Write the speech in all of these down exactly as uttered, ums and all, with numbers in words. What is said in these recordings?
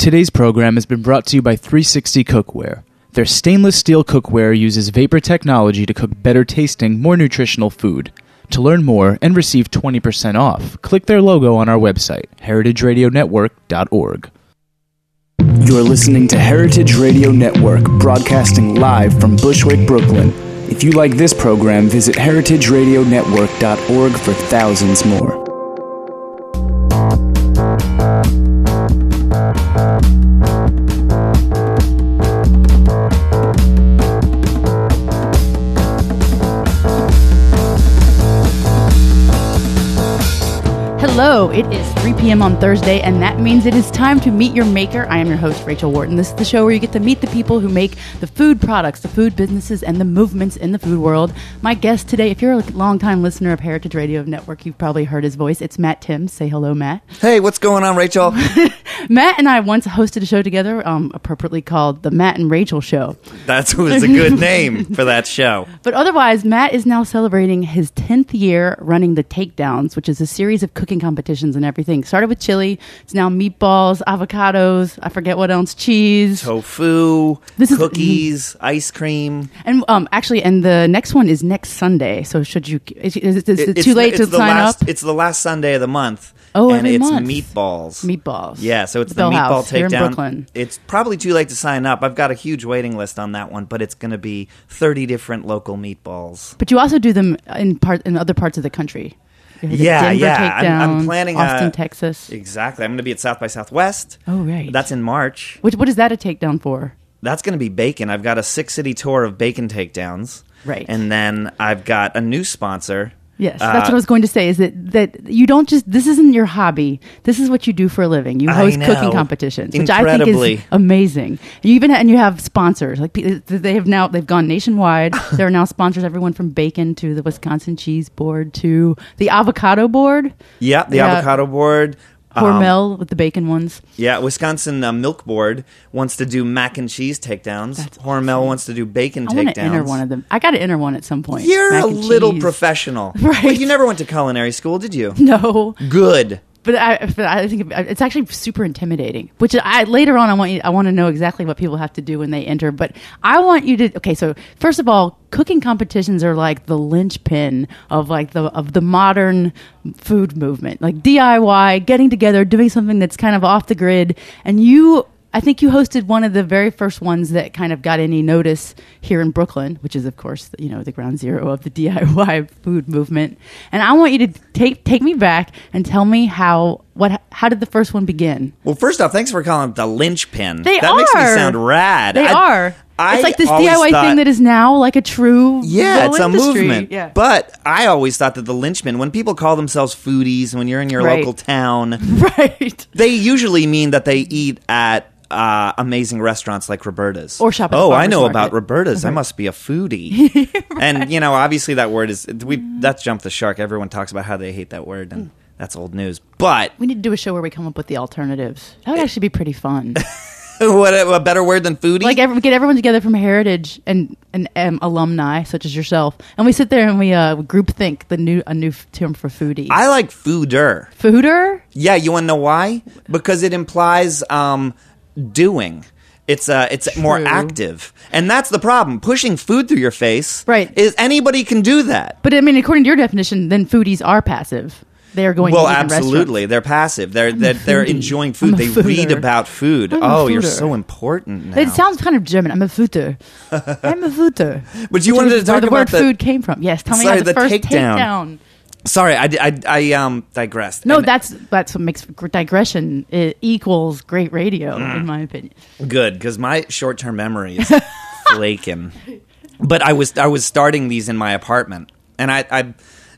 Today's program has been brought to you by three sixty Cookware. Their stainless steel cookware uses vapor technology to cook better tasting, more nutritional food. To learn more and receive twenty percent off, click their logo on our website, heritage radio network dot org. You're listening to Heritage Radio Network, broadcasting live from Bushwick, Brooklyn. If you like this program, visit heritage radio network dot org for thousands more. Hello, it is three p.m. on Thursday, and that means it is time to meet your maker. I am your host, Rachel Wharton. This is the show where you get to meet the people who make the food products, the food businesses, and the movements in the food world. My guest today, if you're a longtime listener of Heritage Radio Network, you've probably heard his voice. It's Matt Timms. Say hello, Matt. Hey, what's going on, Rachel? Matt and I once hosted a show together, um, appropriately called The Matt and Rachel Show. That was a good name for that show. But otherwise, Matt is now celebrating his tenth year running the Takedowns, which is a series of cooking competitions and everything. Started with chili. It's now meatballs, avocados, I forget what else, cheese. Tofu, This is- cookies, ice cream. And um, actually, and the next one is next Sunday. So should you, is, is, is it It's too the- late to it's the sign last, up? It's the last Sunday of the month. Oh, and every it's month. meatballs. Meatballs. Yeah, so it's The the Bell meatball House here in takedown. Brooklyn. It's probably too late to sign up. I've got a huge waiting list on that one, but it's going to be thirty different local meatballs. But you also do them in part in other parts of the country. You have the Yeah, Denver yeah. I'm- I'm Takedown, planning Austin, a- Texas. Exactly. I'm going to be at South by Southwest. Oh, right. That's in March. Which, what is that a takedown for? That's going to be bacon. I've got a six-city tour of bacon takedowns. Right. And then I've got a new sponsor. Yes, Uh, that's what I was going to say. Is that that you don't just this isn't your hobby. This is what you do for a living. You I host know. cooking competitions, which I think Incredibly. is amazing. You even and you have sponsors. Like pe- they have now they've gone nationwide. There are now sponsors. Everyone from bacon to the Wisconsin Cheese Board to the Avocado Board. Yeah, the Yeah. avocado board. Um, Hormel with the bacon ones. yeah, Wisconsin uh, Milk Board wants to do mac and cheese takedowns. That's Hormel awesome. wants to do bacon I want takedowns. to enter one of them. I got to enter one at some point. You're Mac a and little cheese. professional. Right. Wait, you never went to culinary school, did you? No. Good. But I, but I think it's actually super intimidating. Which I later on, I want you, I want to know exactly what people have to do when they enter. But I want you to. Okay, so first of all, cooking competitions are like the linchpin of like the of the modern food movement, like D I Y, getting together, doing something that's kind of off the grid. And you, I think you hosted one of the very first ones that kind of got any notice here in Brooklyn, which is, of course, you know, the ground zero of the D I Y food movement. And I want you to take take me back and tell me how what how did the first one begin? Well, first off, thanks for calling it the linchpin. They that are. makes me sound rad. They I- are. I it's like this always D I Y thought- thing that is now like a true Yeah, little it's a industry. movement. Yeah. But I always thought that the linchpin, when people call themselves foodies, when you're in your Right. local town, Right. they usually mean that they eat at uh, amazing restaurants like Roberta's. Or shop at the Oh, I farmer's know market. about Roberta's. I Right. must be a foodie. And, you know, obviously that word is, we that's jumped the shark. Everyone talks about how they hate that word, and that's old news. But We need to do a show where we come up with the alternatives. That would actually be pretty fun. what a, a better word than foodie? Like every, we get everyone together from Heritage and and um, alumni such as yourself, and we sit there and we uh, group think the new a new f- term for foodie. I like fooder. Fooder. Yeah, you want to know why? Because it implies um, doing. It's uh, it's more True. active, and that's the problem. Pushing food through your face, Right. Is anybody can do that. But I mean, according to your definition, then foodies are passive. They are going Well, to eat in absolutely, restaurants. they're passive. They're I'm a they're, they're foodie. enjoying I'm food. a They fooder. read about food. I'm a Oh, you're fooder. so important now. It sounds kind of German. I'm a footer. I'm a footer. But you Which wanted is to where talk the word about the- food came from. Yes, tell me Sorry, how the, the first takedown. takedown. Sorry, I, I, I um digressed. No, And- that's that's what makes digression it equals great radio, Mm. in my opinion. Good, because my short-term memory is flaking. But I was I was starting these in my apartment, and I, I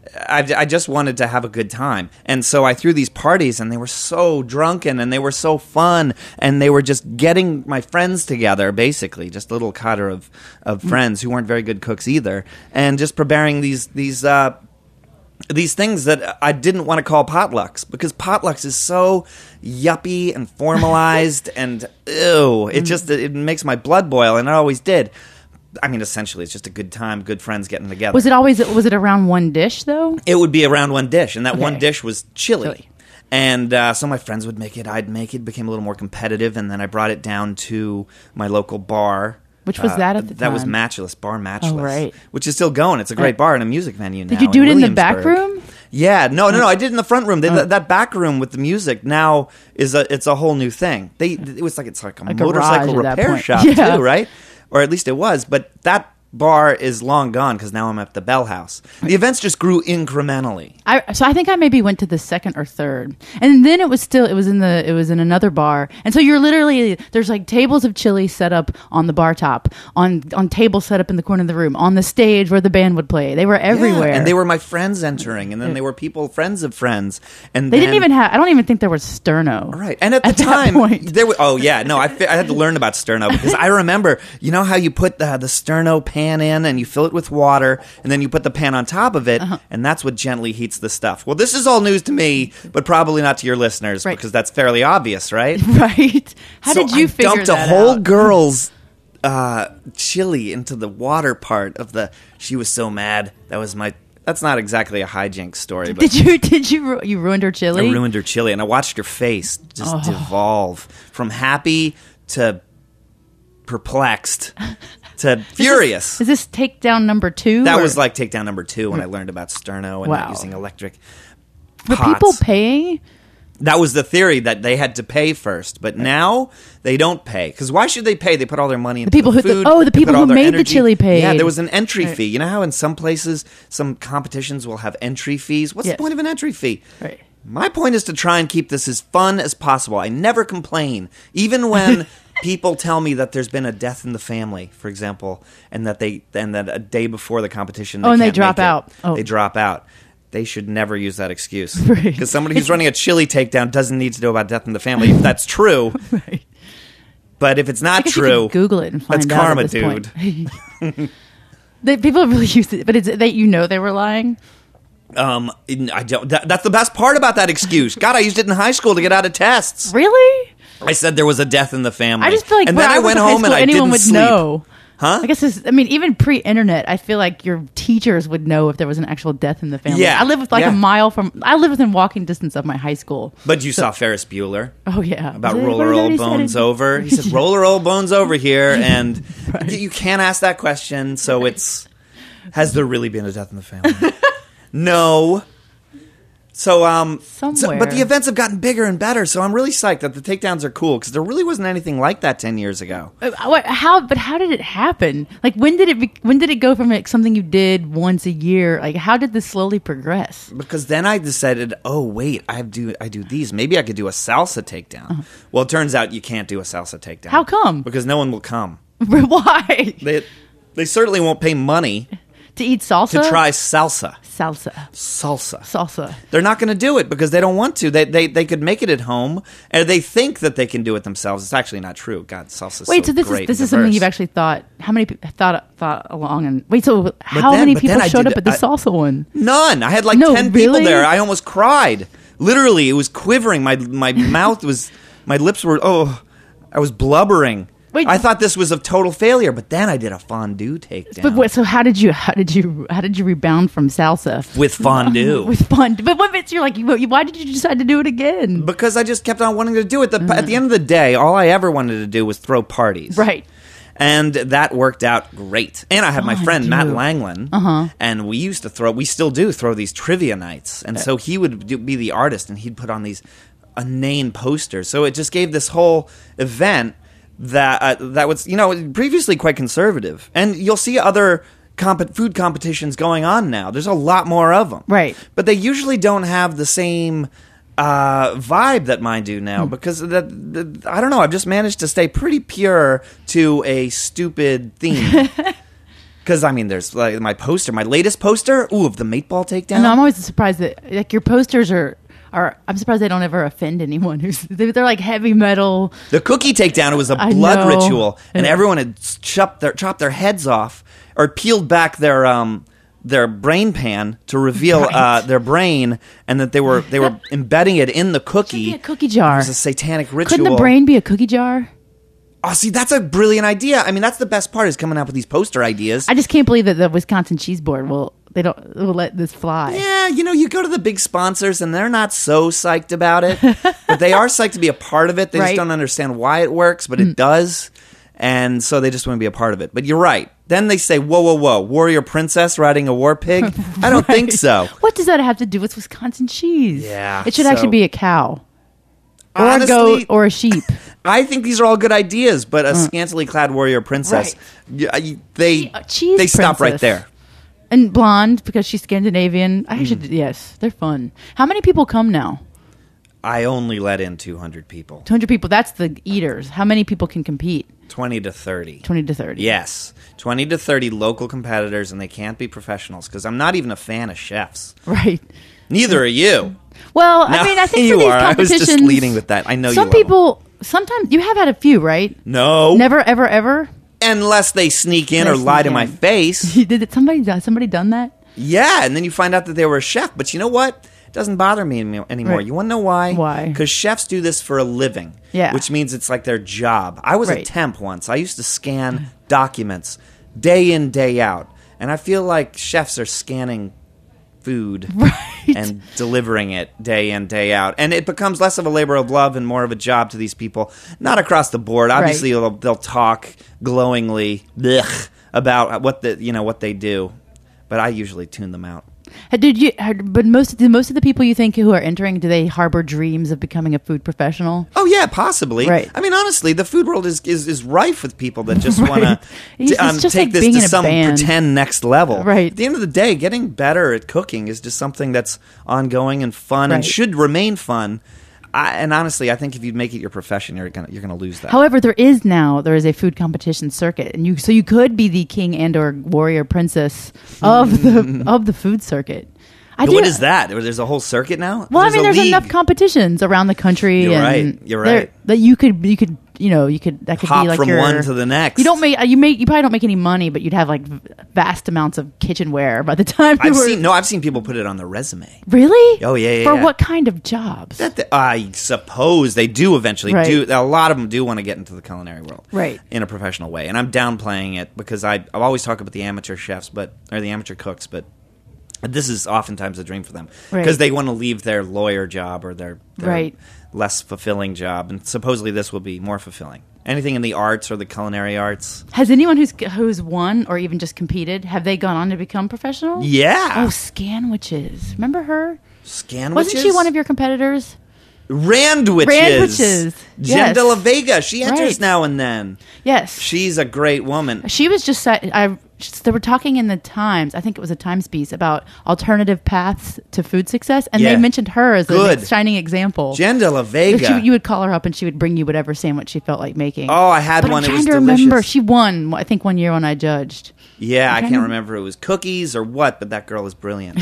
I I just wanted to have a good time, and so I threw these parties, and they were so drunken, and they were so fun, and they were just getting my friends together, basically, just a little cadre of of friends who weren't very good cooks either, and just preparing these these. Uh, These things that I didn't want to call potlucks, because potlucks is so yuppie and formalized and ew. It just it makes my blood boil, and it always did. I mean, essentially, it's just a good time, good friends getting together. Was it always was it around one dish though? It would be around one dish, and that one Okay. dish was chili. Chili. And uh, so my friends would make it, I'd make it, became a little more competitive, and then I brought it down to my local bar. Which was Uh, that at the That was time? Matchless, Bar Matchless. Oh, right. Which is still going. It's a great Right. bar and a music venue now. Did you do it in the back Williamsburg. room? Yeah, no, no, no. I did it in the front room. They, Oh. that, that back room with the music now is a it's a whole new thing. They it was like it's like a A motorcycle garage at that repair point. shop Yeah. too, right? Or at least it was. But that bar is long gone because now I'm at the Bell House. The events just grew incrementally. I, so I think I maybe went to the second or third, and then it was still it was in the it was in another bar, and so you're literally there's like tables of chili set up on the bar top, on on tables set up in the corner of the room, on the stage where the band would play. They were everywhere, Yeah, and they were my friends entering, and then they were people friends of friends, and They then, didn't even have. I don't even think there was sterno. Right, and at the At that time, point. there was. Oh yeah, no, I, fi- I had to learn about sterno because I remember, you know how you put the the sterno pan in and you fill it with water, and then you put the pan on top of it, Uh-huh. and that's what gently heats the stuff. Well, this is all news to me, but probably not to your listeners Right. because that's fairly obvious, right? Right? How So did you I figure dumped that a whole out? girl's uh, chili into the water part of the. She was so mad. That was my. That's not exactly a hijinks story, but Did you? Did you? ru- You ruined her chili. I ruined her chili, and I watched her face just Oh. devolve from happy to perplexed to furious. Is this takedown number two? That or- was like takedown number two when I learned about sterno and Wow. not using electric Were pots. people paying? That was the theory, that they had to pay first, but now they don't pay. Because why should they pay? They put all their money into people the who- the- food. oh, the they people put all who their made the energy. chili paid. Yeah, there was an entry Right. fee. You know how in some places, some competitions will have entry fees? What's Yes. the point of an entry fee? Right. My point is to try and keep this as fun as possible. I never complain, even when people tell me that there's been a death in the family, for example, and that they and that a day before the competition, they Oh, and they can't drop make it. out. Oh. They drop out. They should never use that excuse Right. because somebody who's running a chili takedown doesn't need to know about death in the family. If that's true, Right. but if it's I not guess you true, could Google it and find that's out. karma, at this dude. Point. They, people really use it, but it's that you know they were lying. Um, I don't. That, that's the best part about that excuse. God, I used it in high school to get out of tests. Really? I said there was a death in the family. I just feel like and when then I, was went in high home and school, I anyone didn't would sleep. know. Huh? I guess this, I mean, even pre-internet, I feel like your teachers would know if there was an actual death in the family. Yeah, I live with like yeah. a mile from. I live within walking distance of my high school. But you saw Ferris Bueller Oh yeah, about Was it- roller what old did he say? bones over. He said roller old bones over here, and Right. you can't ask that question. So it's has there really been a death in the family? No. So um, so- Somewhere. but the events have gotten bigger and better. So I'm really psyched that the takedowns are cool because there really wasn't anything like that ten years ago. Uh, what- How? But how did it happen? Like when did it? Be, when did it go from like something you did once a year? Like how did this slowly progress? Because then I decided, oh wait, I do I do these. Maybe I could do a salsa takedown. Well, it turns out you can't do a salsa takedown. How come? Because no one will come. Why? They they certainly won't pay money To eat salsa? to try salsa. salsa, Salsa. salsa. They're not going to do it because they don't want to. They, they they could make it at home, and they think that they can do it themselves. It's actually not true. God, salsa. Wait, so, this great is this and is something diverse. you've actually thought? How many people thought thought along? And wait, so how then- many but people then I showed did- up at the I- salsa one? None. I had like No, ten people really? there. I almost cried. Literally, it was quivering. My my mouth was, my lips were. Oh, I was blubbering. Wait. I thought this was a total failure, but then I did a fondue takedown But what, so how did you how did you how did you rebound from salsa with fondue. with fun? But what bits you're like? you- Why did you decide to do it again? Because I just kept on wanting to do it. The, At the end of the day, all I ever wanted to do was throw parties. Right. And that worked out great. And I had my Oh, I friend do. Matt Langland, Uh-huh. and we used to throw, we still do throw these trivia nights. And so he would do, be the artist, and he'd put on these inane posters. So it just gave this whole event that uh, that was, you know, previously quite conservative. And you'll see other comp- food competitions going on now. There's a lot more of them. Right. But they usually don't have the same uh, vibe that mine do now because that, that I don't know. I've just managed to stay pretty pure to a stupid theme. Because I mean, there's like my poster, my latest poster. Ooh, of the meatball takedown. No, I'm always surprised that like your posters are are. I'm surprised they don't ever offend anyone who's they- they're like heavy metal. The cookie takedown, it was a I blood know. ritual, and Yeah. everyone had chopped their chopped their heads off or peeled back their um their brain pan to reveal Right. uh, their brain, and that they were they were embedding it in the cookie. Should be a cookie jar. It was a satanic ritual. Couldn't the brain be a cookie jar? Oh, see, that's a brilliant idea. I mean, that's the best part is coming up with these poster ideas. I just can't believe that the Wisconsin Cheese Board will they don't will let this fly. Yeah, you know, you go to the big sponsors and they're not so psyched about it, but they are psyched to be a part of it. They Right. just don't understand why it works, but it does. And so they just want to be a part of it. But you're right. Then they say, whoa, whoa, whoa, warrior princess riding a war pig? I don't think so. What does that have to do with Wisconsin cheese? Yeah, It should so- actually be a cow. Or Honestly, a goat or a sheep. I think these are all good ideas, but a scantily clad warrior princess, Right. y- y- they, A cheese they stop right princess. there. And blonde because she's Scandinavian. I Mm. should yes, they're fun. How many people come now? I only let in two hundred people, two hundred people. That's the eaters. How many people can compete? twenty to thirty. twenty to thirty. Yes, twenty to thirty local competitors, and they can't be professionals because I'm not even a fan of chefs. Right. Neither are you. Well, No, I mean, I think you for these are. I was competitions, just leading with that. I know you some love 'em. people. Sometimes you have had a few, right? No. Never, ever, ever. Unless they sneak in They or lie sneak to my in. face. Did it, somebody? Has somebody done that? Yeah, and then you find out that they were a chef. But you know what? It doesn't bother me any- anymore. Right. You want to know why? Why? Because chefs do this for a living. Yeah. Which means it's like their job. I was a Right. temp once. I used to scan documents day in, day out. And I feel like chefs are scanning food Right. and delivering it day in, day out. And it becomes less of a labor of love and more of a job to these people. Not across the board. Obviously, they'll, they'll talk glowingly blech, about what the you know what they do. But I usually tune them out. Uh, Did you? uh, But most do most of the people you think who are entering, do they harbor dreams of becoming a food professional? Oh yeah, possibly. Right. I mean, honestly, the food world is is, is rife with people that just Right. want It's- to um, it's just take like this being to in a some band. pretend next level. Right. At the end of the day, getting better at cooking is just something that's ongoing and fun and Right. should remain fun. I, and honestly, I think if you make it your profession, you're gonna you're gonna lose that. However, there is now there is a food competition circuit, and you so you could be the king and or warrior princess of the of the food circuit. I what do- is that? There's a whole circuit now. Well, I mean, a there's league. enough competitions around the country. You're and right. You're there- right. That you could you could you know you could that could Hop be like from your, one to the next. You don't make you make you probably don't make any money, but you'd have like v- vast amounts of kitchenware by the time you I've were seen no. I've seen people put it on their resume. really. Oh, yeah, yeah, For yeah. what kind of jobs? That the, I suppose they do eventually Right. do. A lot of them do want to get into the culinary world, Right. in a professional way. And I'm downplaying it because I I always talk about the amateur chefs, but or the amateur cooks, but this is oftentimes a dream for them because Right. they want to leave their lawyer job or their, their Right. less fulfilling job, and supposedly this will be more fulfilling. Anything in the arts or the culinary arts, Has anyone who's who's won or even just competed, have they gone on to become professional? yeah. Oh, Scanwiches. Remember her? Scanwiches? Wasn't she one of your competitors? Randwiches? Randwiches. Jen Yes. de la Vega. She enters Right. now and then. Yes. She's a great woman. She was just sa- I they were talking in the Times. I think it was a Times piece about alternative paths to food success, and Yeah. they mentioned her as Good. a shining example. Jen de la She- Vega. you would call her up, and she would bring you whatever sandwich she felt like making. Oh, I had but one. I'm It trying was to delicious. remember. She won. I think one year when I judged. Yeah, I trying can't to- remember if it was cookies or what, but that girl is brilliant.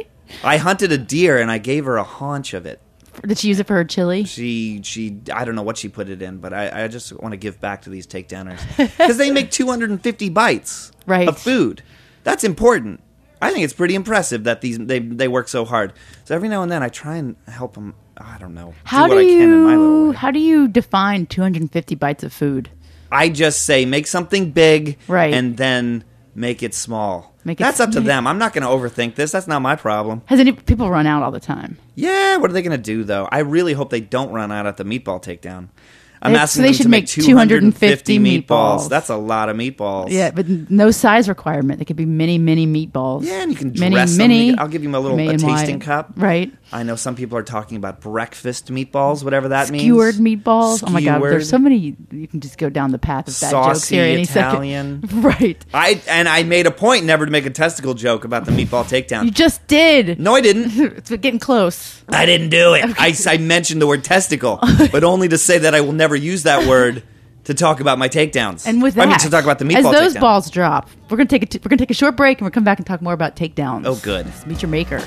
I hunted a deer and I gave her a haunch of it. Did she use it for her chili? She, she, I don't know what she put it in, but I, I just want to give back to these takedowners because they make two hundred fifty bites Right. of food. That's important. I think it's pretty impressive that these they they work so hard. So every now and then I try and help them. I don't know. How do do what I can in my little you way. how do you define two hundred fifty bites of food? I just say make something big, Right. and then make it small. Make it That's up to sm- them. I'm not going to overthink this. That's not my problem. Has any people run out all the time? Yeah, what are they going to do though? I really hope they don't run out at the meatball takedown. I'm They- asking so they them should to make make two hundred fifty meatballs. meatballs. That's a lot of meatballs. Yeah, but no size requirement. They could be mini, mini meatballs. Yeah, and you can mini, dress them. mini. You can- I'll give you a little May a and tasting wide. cup. Right. I know some people are talking about breakfast meatballs, whatever that Skewered means. meatballs. Oh my god, Skewered. there's so many. You can just go down the path of bad jokes Saucy here any Italian. second. Right. I and I made a point never to make a testicle joke about the meatball takedown. You just did. No, I didn't. It's getting close. I didn't do it. I, I mentioned the word testicle, but only to say that I will never use that word to talk about my takedowns. And with that, I mean, to talk about the as meatball those takedown. balls drop, we're gonna take a t- we're gonna take a short break and we'll come back and talk more about takedowns. Oh, good. Let's meet your maker.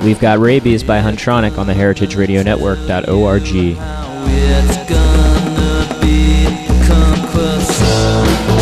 We've got Rabies by Huntronic on the heritage radio network dot org. It's gonna be come closer.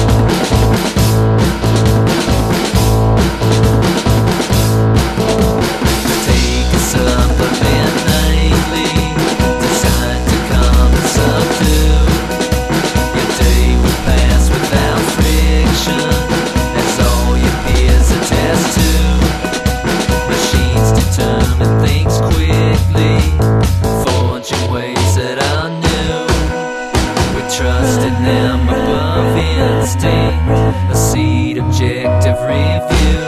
Take a supplement nightly, designed to calm and subdue. Your day will pass without friction, as all your peers attest to. Machines determine things quickly, forging ways that are new. We trust in them above instinct, a seed objective review.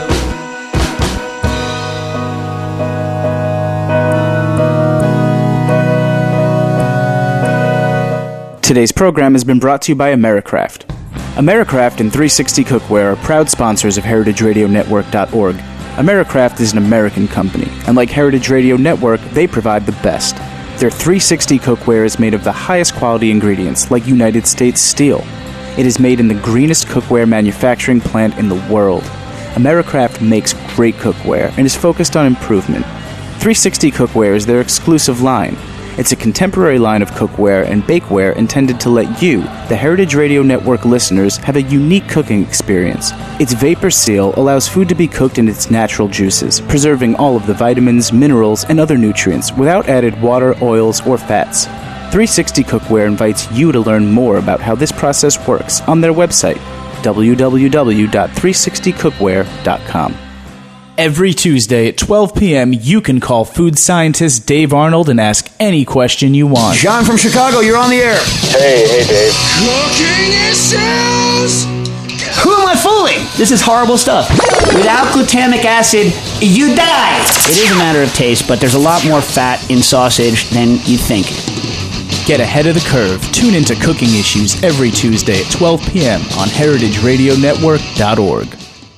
Today's program has been brought to you by Americraft. Americraft and three sixty Cookware are proud sponsors of heritage radio network dot org. Americraft is an American company, and like Heritage Radio Network, they provide the best. Their three sixty cookware is made of the highest quality ingredients, like United States steel. It is made in the greenest cookware manufacturing plant in the world. Americraft makes great cookware and is focused on improvement. three sixty Cookware is their exclusive line. It's a contemporary line of cookware and bakeware intended to let you, the Heritage Radio Network listeners, have a unique cooking experience. Its vapor seal allows food to be cooked in its natural juices, preserving all of the vitamins, minerals, and other nutrients without added water, oils, or fats. three sixty Cookware invites you to learn more about how this process works on their website, w w w dot three sixty cookware dot com. Every Tuesday at twelve p.m., you can call food scientist Dave Arnold and ask any question you want. John from Chicago, you're on the air. Hey, hey, Dave. Cooking issues! Who am I fooling? This is horrible stuff. Without glutamic acid, you die. It is a matter of taste, but there's a lot more fat in sausage than you think. Get ahead of the curve. Tune into Cooking Issues every Tuesday at twelve p.m. on heritage radio network dot org.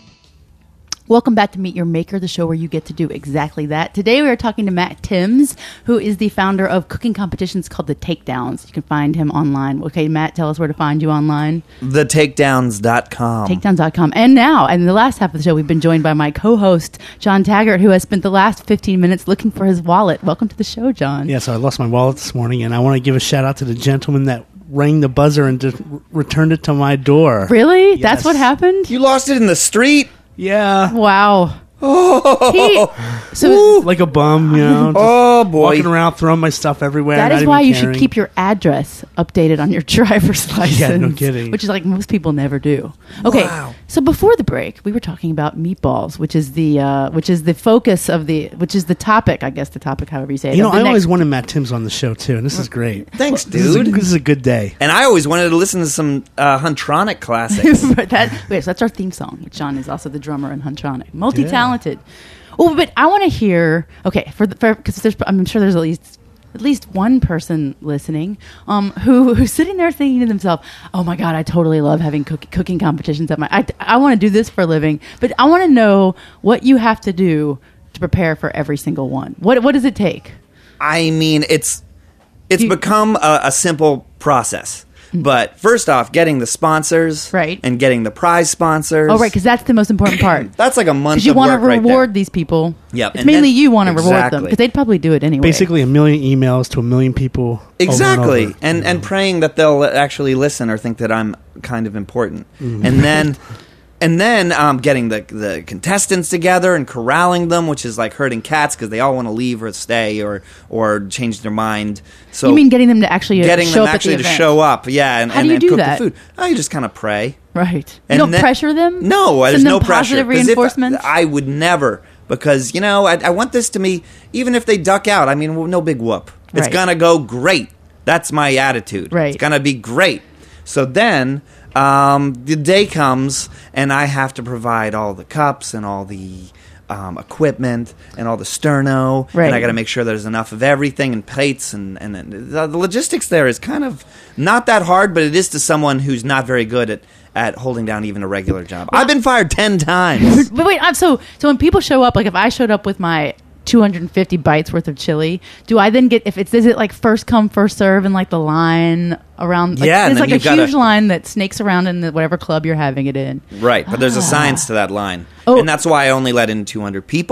Welcome back to Meet Your Maker, the show where you get to do exactly that. Today we are talking to Matt Timms, who is the founder of cooking competitions called The Takedowns. You can find him online. Okay, Matt, tell us where to find you online. the takedowns dot com. takedowns dot com. And now, in the last half of the show, we've been joined by my co-host, John Taggart, who has spent the last fifteen minutes looking for his wallet. Welcome to the show, John. Yeah, so I lost my wallet this morning, and I want to give a shout-out to the gentleman that rang the buzzer and just r- returned it to my door. Really? Yes. That's what happened? You lost it in the street? Yeah. Wow. Oh, He, so Like a bum, you know. just oh boy. Walking around, throwing my stuff everywhere. that not is why even you caring. should keep your address updated on your driver's license. Yeah, no kidding. Which is like most people never do. Okay, Wow. so before the break, we were talking about meatballs, which is the uh, which is the focus of the which is the topic, I guess the topic, however you say it. You know, of the I next- always wanted Matt Timms on the show, too, and this is great. Thanks, This is, a, dude. this is a good day. And I always wanted to listen to some uh, Huntronic classics. But that, wait, so that's our theme song. John is also the drummer in Huntronic, multi-talented. Oh, but I want to hear. Okay, for because there's, I'm sure there's at least at least one person listening um, who who's sitting there thinking to themselves, "Oh my God, I totally love having cook, cooking competitions at my. I I want to do this for a living, but I want to know what you have to do to prepare for every single one. What what does it take? I mean, it's it's You- become a, a simple process. But first off, getting the sponsors, Right. and getting the prize sponsors. Oh, right, because that's the most important part. That's like a month Because you of want to work right reward there. these people. Yep, It's and mainly then- you want to reward them Exactly. because they'd probably do it anyway. Basically, a million emails to a million people. over and Exactly, over. and and praying that they'll actually listen or think that I'm kind of important, Mm-hmm. and then and then um, getting the the contestants together and corralling them, which is like herding cats because they all want to leave or stay or or change their mind. So you mean getting them to actually uh, getting show them up actually at the to event. show up, yeah, and, How and, do you and do cook that? the food. Oh, you just kind of pray. Right. You And don't then- pressure them? No, Send there's them no pressure. positive 'Cause if- reinforcements? I would never, because you know I, I want this to be. Even if they duck out, I mean, well, no big whoop. It's Right. gonna go great. That's my attitude. Right. It's gonna be great. So then um, the day comes, and I have to provide all the cups and all the um, equipment and all the sterno, Right. and I got to make sure there's enough of everything and plates, and and, and the, the logistics there is kind of not that hard, but it is to someone who's not very good at. At holding down even a regular job. I've been fired ten times. But wait, I'm so so when people show up, like if I showed up with my two hundred fifty bites worth of chili, do I then get if it's is it like first come first serve and like the line around? Like, Yeah, and there's then like a you've gotta- huge line that snakes around in the, whatever club you're having it in. Right, but there's Ah. a science to that line. Oh. And that's why I only let in two hundred people.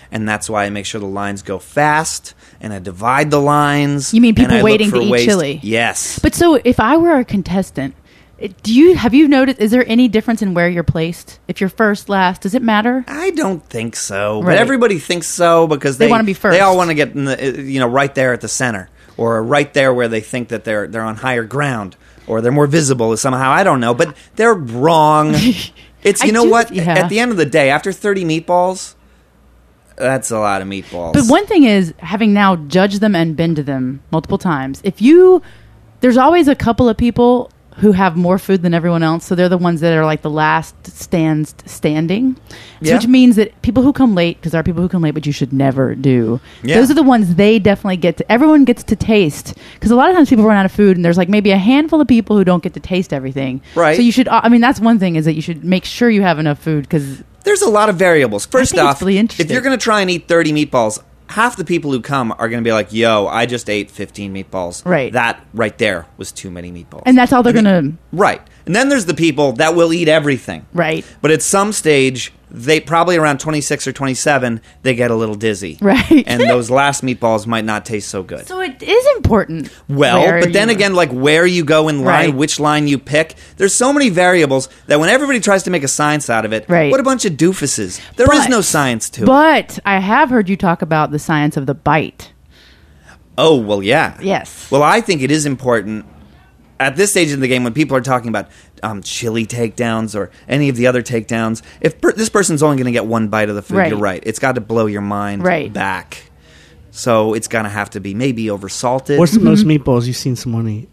and that's why I make sure the lines go fast, and I divide the lines. You mean and I people look waiting for to eat ways- chili? Yes. But so if I were a contestant, it- do you have you noticed? Is there any difference in where you're placed? If you're first, last, does it matter? I don't think so, but Right. everybody thinks so because They they, wanna be first. They all want to get in the, you know, right there at the center, or right there where they think that they're they're on higher ground, or they're more visible somehow. I don't know, but they're wrong. It's you I know do- what? yeah. At the end of the day, after thirty meatballs, that's a lot of meatballs. But one thing is, having now judged them and been to them multiple times, if you, there's always a couple of people who have more food than everyone else, so they're the ones that are like the last stands standing, so Yeah. which means that people who come late, because there are people who come late, but you should never do. Yeah. Those are the ones they definitely get to. Everyone gets to taste, because a lot of times people run out of food, and there's like maybe a handful of people who don't get to taste everything. Right. So you should. I mean, that's one thing is that you should make sure you have enough food because. There's a lot of variables. First think it's off, really interesting. if you're going to try and eat thirty meatballs, half the people who come are going to be like, "Yo, I just ate fifteen meatballs. Right. That right there was too many meatballs." And that's all they're I mean, gonna. Right. And then there's the people that will eat everything. Right. But at some stage, they probably around twenty-six or twenty-seven, they get a little dizzy. Right. And those last meatballs might not taste so good. So it is important. Well, where but then you- again, like where you go in line, Right. which line you pick, there's so many variables that when everybody tries to make a science out of it, Right. what a bunch of doofuses. There is But- no science to it. But I have heard you talk about the science of the bite. Oh, well, yeah. Yes. Well, I think it is important at this stage in the game when people are talking about um, chili takedowns or any of the other takedowns. If per- this person's only going to get one bite of the food, Right. you're right. It's got to blow your mind Right. back. So it's going to have to be maybe over salted. What's the most meatballs you've seen someone eat?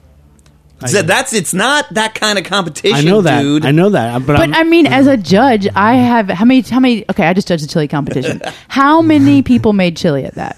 I, So that's it's not that kind of competition, I know that. dude. I know that. But, But I'm, I mean, as a judge, I have how many? How many? Okay, I just judged the chili competition. How many people made chili at that?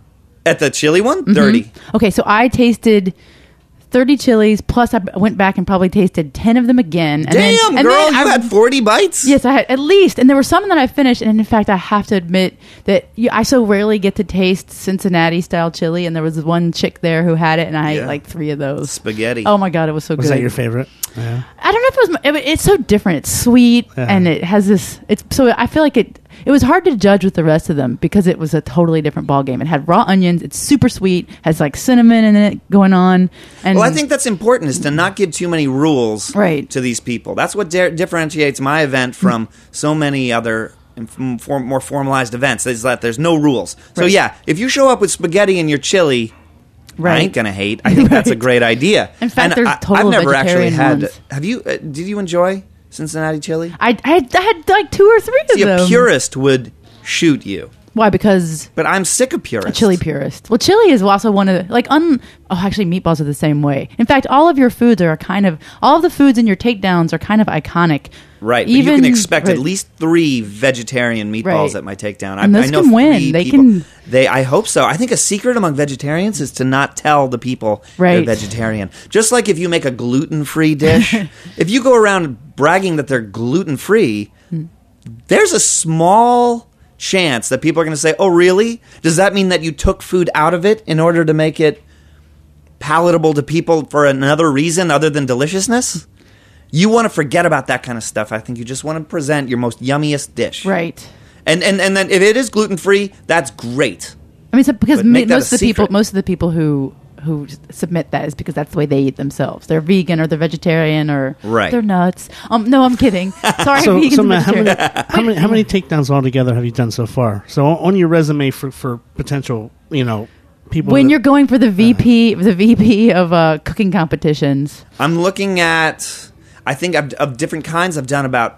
At the chili one, Mm-hmm. thirty. Okay, so I tasted thirty chilies. Plus, I went back and probably tasted ten of them again. And then- Damn, and girl, then you I- had forty bites? Yes, I had at least, and there were some that I finished. And in fact, I have to admit that you, I so rarely get to taste Cincinnati style chili. And there was one chick there who had it, and I ate Yeah. like three of those. Spaghetti. Oh my god, it was so was good. that your favorite? Yeah. I don't know if it was. my- It, it's so different. It's sweet, Yeah. and it has this. It's so I feel like it. It was hard to judge with the rest of them because it was a totally different ball game. It had raw onions. It's super sweet. Has like cinnamon in it going on. And Well, I think that's important is to not give too many rules Right. to these people. That's what di- differentiates my event from so many other m- form- more formalized events is that there's no rules. So Right. yeah, if you show up with spaghetti in your chili, I Right. ain't gonna hate. I think that's a Right. great idea. In fact, And there's I, total I've never actually vegetarian had. ones. Have you? Uh, did you enjoy Cincinnati chili? I, I, had, I had like two or three See, of a them. purist would shoot you, Why? Because but I'm sick of a purists. chili purist. Well, chili is also one of the, like un. Oh, actually, meatballs are the same way. In fact, all of your foods are kind of all of the foods in your takedowns are kind of iconic. Right, Even, but you can expect right. at least three vegetarian meatballs Right. at my takedown. And I, those I know can win. three They people- can- They, I hope so. I think a secret among vegetarians is to not tell the people Right. they're vegetarian. Just like if you make a gluten-free dish, if you go around bragging that they're gluten-free, there's a small chance that people are going to say, "Oh, really? Does that mean that you took food out of it in order to make it palatable to people for another reason other than deliciousness?" You want to forget about that kind of stuff. I think you just want to present your most yummiest dish. Right. And and and then if it is gluten free, that's great. I mean, so because But ma- make that most a of the people, secret. most of the people who who submit that is because that's the way they eat themselves. They're vegan or they're vegetarian or Right. they're nuts. Um, no, I'm kidding. Sorry, So, vegans so and Matt, how many, vegetarians. how many how many takedowns altogether have you done so far? So on, on your resume for, for potential, you know, people. When that- you're going for the V P, the V P of uh, cooking competitions, I'm looking at. I think I've, of different kinds. I've done about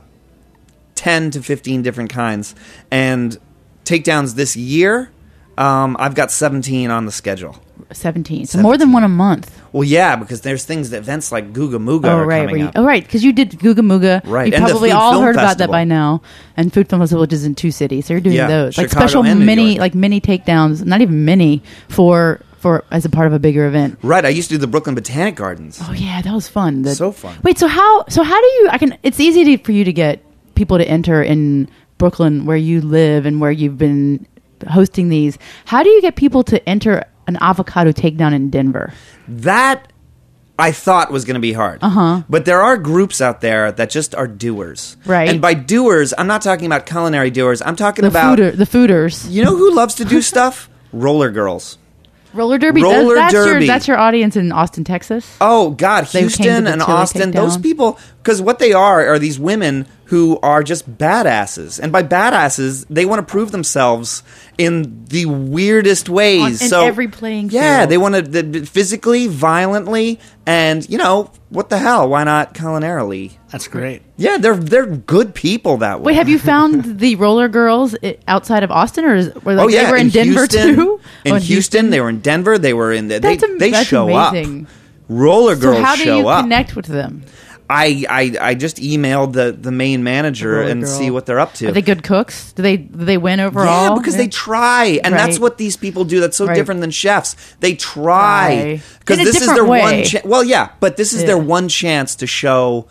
ten to fifteen different kinds, and takedowns this year. Um, I've got seventeen on the schedule. seventeen, so more than seventeen. one a month. Well, yeah, because there's things, events like Googa Mooga Oh are right, coming where you, up. oh right, because you did Googa Mooga. Right, You and the probably Food all Film heard about that Festival. by now. And Food Film Festival, which is in two cities, so you're doing Yeah, those like Chicago special and New mini, York. like mini takedowns, not even mini for for as a part of a bigger event. Right, I used to do the Brooklyn Botanic Gardens. Oh yeah, that was fun. The- So fun. Wait, so how so how do you? I can. It's easy to, for you to get people to enter in Brooklyn, where you live and where you've been hosting these. How do you get people to enter an avocado takedown in Denver? That I thought was going to be hard. Uh-huh. But there are groups out there that just are doers. Right. And by doers, I'm not talking about culinary doers. I'm talking The about... fooder, the fooders. You know who loves to do stuff? Roller girls. Roller derby. Roller that's, that's derby. Your, that's your audience in Austin, Texas. Oh, God. They came to Houston the and Chili Austin, those takedown. people... Because what they are are these women who are just badasses. And by badasses, they want to prove themselves in the weirdest ways. On- in so every playing Yeah, field. they want to physically, violently, and, you know, what the hell? Why not culinarily? That's great. Yeah, they're they're good people that way. Wait, have you found the roller girls i- outside of Austin, or, is, or like oh yeah, they were in, Denver Houston, too? In Oh, Houston, they were in Denver. They were in the, they That's am- they that's show amazing. up. Roller girls So how do show you up. connect with them? I, I I just emailed the the main manager Roller and girl. see what they're up to. Are they good cooks? Do they do they win overall? Yeah, because they try, and that's Right. what these people do. That's so Right. different than chefs. They try Right. because In a this is different their way. one. Cha- well, yeah, but this is Yeah. their one chance to show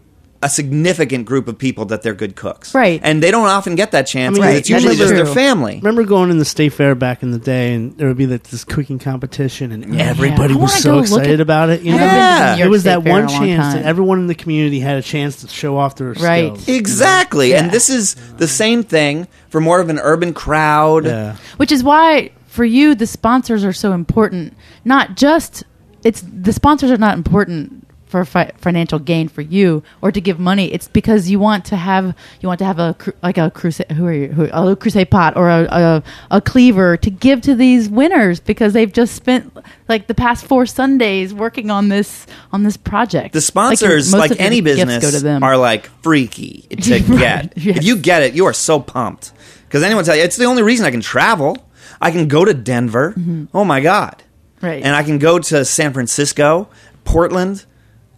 a significant group of people that they're good cooks, Right. And they don't often get that chance I mean, because Right, it's usually that is just their true. family. Remember going in the state fair back in the day, and there would be like this cooking competition, and everybody I was wanna so go look excited at- about it. You I know, haven't been to the New Yeah. York it was State that Fair one in a long chance time. that everyone in the community had a chance to show off their Right. skills. Exactly, Yeah. and this is the same thing for more of an urban crowd. Yeah. Which is why for you the sponsors are so important. Not just it's the sponsors are not important for fi- financial gain for you or to give money. It's because you want to have you want to have a cru- like a crusade who are you who, a crusade pot or a, a a cleaver to give to these winners because they've just spent like the past four Sundays working on this on this project. The Like, sponsors, most like, of your any gifts business, go to them. are like freaky to Right, get. yes. If you get it, you are so pumped. Because anyone tell you, it's the only reason I can travel. I can go to Denver. Oh my God. Mm-hmm. Right. And I can go to San Francisco, Portland.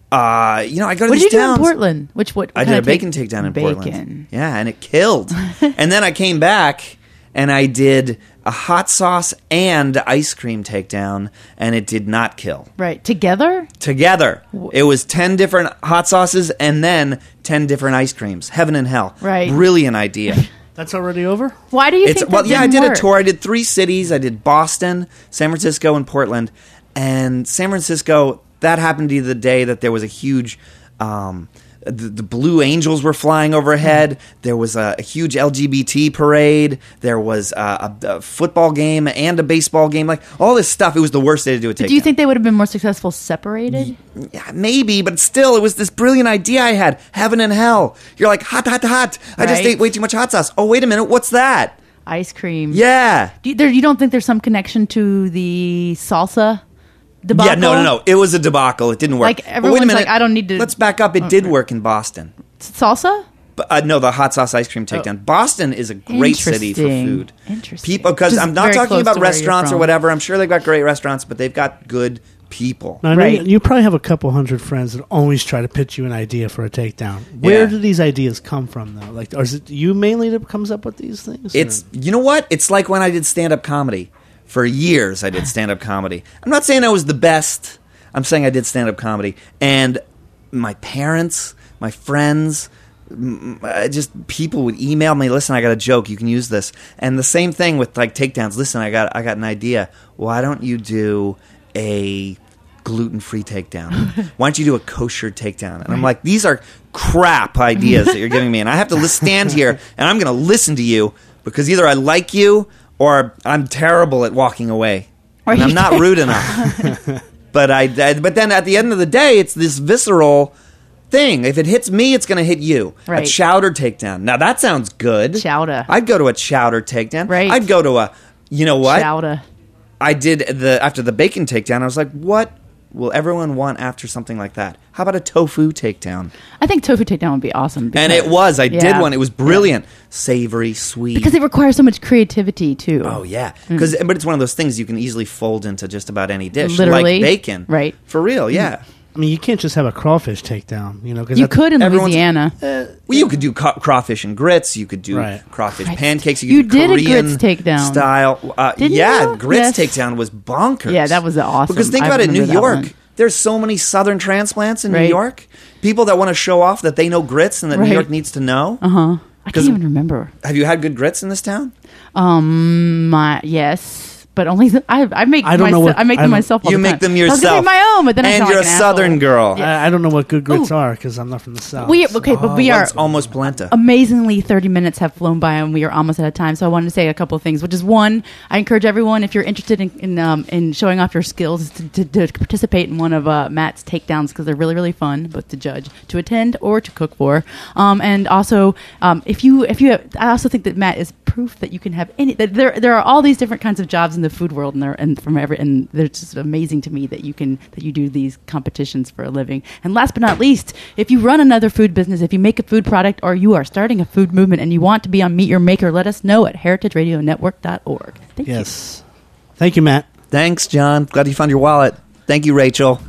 Uh, you know, I go to What these did you do towns. in Portland? Which what? I what did kind a of bacon take- takedown in bacon. Portland. Yeah, and it killed. And then I came back and I did a hot sauce and ice cream takedown, and it did not kill. Right. Together? Together. It was ten different hot sauces and then ten different ice creams. Heaven and hell. Right. Brilliant idea. That's already over? Why do you It's think well, that yeah, I didn't did work? a tour. I did three cities. I did Boston, San Francisco, and Portland. And San Francisco, that happened to be the day that there was a huge um, the, the Blue Angels were flying overhead. There was a, a huge L G B T parade. There was a, a, a football game and a baseball game. Like all this stuff. It was the worst day to do a takedown. Do you think they would have been more successful separated? Yeah, maybe, but still, it was this brilliant idea I had. Heaven and hell. You're like, hot, hot, hot. I just Right. ate way too much hot sauce. Oh, wait a minute. What's that? Ice cream. Yeah. Do you, there, you don't think there's some connection to the salsa debacle? Yeah, no, no, no. It was a debacle. It didn't work. Like, But wait a everyone's minute. like, I don't need to- Let's back up. It did work in Boston. Salsa? But, uh, no, the hot sauce ice cream takedown. Boston is a great city for Oh. Interesting. food. Interesting. People, because Just I'm not very talking close about to where you're restaurants or from. whatever. I'm sure they've got great restaurants, but they've got good people. Now, I know Right. you, you probably have a couple hundred friends that always try to pitch you an idea for a takedown. Where Yeah. do these ideas come from, though? Like, or is it you mainly that comes up with these things? or- It's you know what? It's like when I did stand up comedy. For years I did stand up comedy. I'm not saying I was the best. I'm saying I did stand up comedy. And my parents, my friends, m- uh, just people would email me, "Listen, I got a joke. You can use this." And the same thing with like takedowns. "Listen, I got I got an idea. Why don't you do a gluten-free takedown? Why don't you do a kosher takedown?" And I'm like, "These are crap ideas that you're giving me, and I have to li- stand here and I'm going to listen to you because either I like you or I'm terrible at walking away, and I'm not rude enough." But I, I, but then at the end of the day, it's this visceral thing. If it hits me, it's going to hit you. A Right. chowder takedown. Now that sounds good. Chowder. I'd go to a chowder takedown. Right. I'd go to a. You know what? Chowder. I did the after the bacon takedown. I was like, what will everyone want after something like that? How about a tofu takedown? I think tofu takedown would be awesome. And because- it was. I Yeah. did one. It was brilliant. Savory, sweet. Because it requires so much creativity, too. Oh yeah, because but it's one of those things you can easily fold into just about any dish, Literally. like bacon, Right. For real, yeah. I mean, you can't just have a crawfish takedown, you know? Cause You that's- could in everyone's- Louisiana. Well, you could do ca- crawfish and grits. You could do Right. crawfish Christ. pancakes. You could do did a Korean grits takedown. style. Uh, Didn't yeah, you? grits Yes. takedown was bonkers. Yeah, that was awesome. Because think I about it, New remember that York. one. There's so many Southern transplants in New Right. York. People that want to show off that they know grits and that Right. New York needs to know. Uh huh. I 'Cause- can't even remember. Have you had good grits in this town? Um, my yes, but only I, I make. I don't know myse- what- I make I them don't- myself. All You the make time. them I was gonna yourself. make my own, but then I And sound you're like a an Southern asshole. girl. Yeah. I, I don't know what good grits Ooh. are because I'm not from the South. We okay, but we Well, are it's almost polenta. amazingly thirty minutes have flown by and we are almost out of time. So I wanted to say a couple of things, which is one, I encourage everyone, if you're interested in in, um, in showing off your skills, to, to, to participate in one of uh, Matt's takedowns because they're really really fun, both to judge, to attend, or to cook for. Um, and also, um, if you if you, have, I also think that Matt is proof that you can have any. That there there are all these different kinds of jobs in the food world, and they're and from every and they're just amazing to me that you can that you do these competitions for a living. And last but not least, if you run another food business, if you make a food product, or you are starting a food movement and you want to be on Meet Your Maker, let us know at heritage radio network dot org. Thank you. Yes. Thank you, Matt. Thanks, John. Glad you found your wallet. Thank you, Rachel.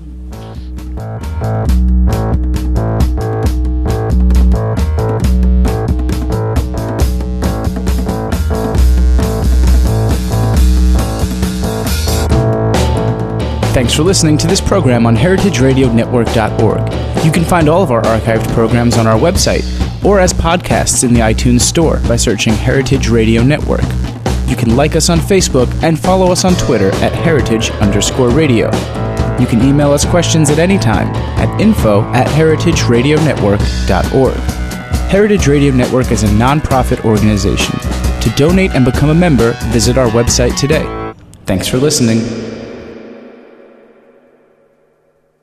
Thanks for listening to this program on heritage radio network dot org. You can find all of our archived programs on our website or as podcasts in the iTunes Store by searching Heritage Radio Network. You can like us on Facebook and follow us on Twitter at heritage underscore radio. You can email us questions at any time at info at heritage radio network dot org. Heritage Radio Network is a non-profit organization. To donate and become a member, visit our website today. Thanks for listening.